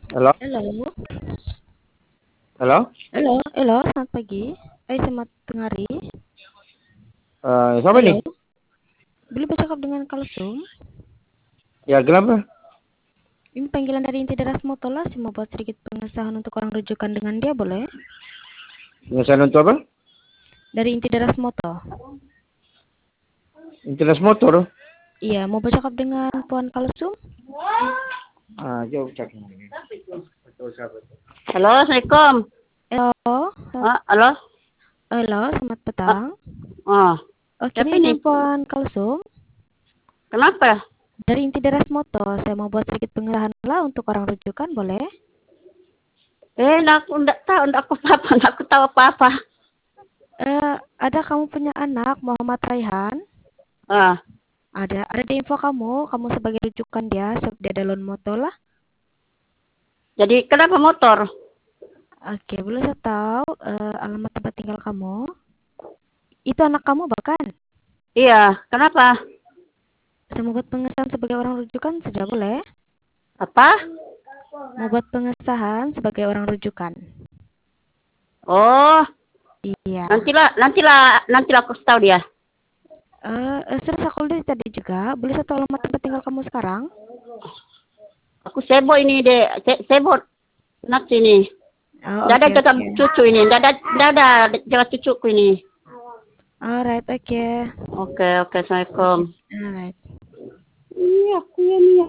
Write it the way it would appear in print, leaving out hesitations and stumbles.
Halo? Halo, Halo? halo, selamat pagi. Selamat tengah hari. Siapa Halo, nih? boleh bercakap dengan Kalsum? Ya, kenapa? Ini panggilan dari inti daras Motola, saya mau buat sedikit pengesahan untuk orang rujukan dengan dia, boleh? Pengesahan untuk apa? Dari inti daras Moto. Internet motor. Iya, mau bercakap dengan Puan Kalsum? Jauh cak. Halo, Assalamualaikum. Halo, Halo. halo, selamat Ah, petang. oh, Oke, siapa ini ini? dengan Puan Kalsum. Kenapa? Dari inti daras Moto, saya mau buat sedikit pengesahan lah untuk orang rujukan, boleh? Aku enggak tahu, enggak aku apa, enggak aku tahu apa-apa. Ada kamu punya anak, Muhammad Raihan? Ah, Ada di info kamu sebagai rujukan dia, dia Dalon Moto lah. jadi kenapa motor? Oke, boleh saya tahu alamat tempat tinggal kamu? Itu anak kamu bahkan. Iya, kenapa? Saya mau buat pengesahan sebagai orang rujukan, sudah boleh? Apa? Mau buat pengesahan sebagai orang rujukan. Oh, Iya. nantilah aku tahu dia. Sudah saya call dari tadi juga. Boleh saya tahu alamat tempat tinggal kamu sekarang? Aku sibuk ini deh, sibuk nanti ini. Oh, Enggak ada oke, jaga oke. cucu ini, enggak ada jaga cucuku ini. Alright, oke. Oke, Assalamualaikum. Alright. Iya, aku ini.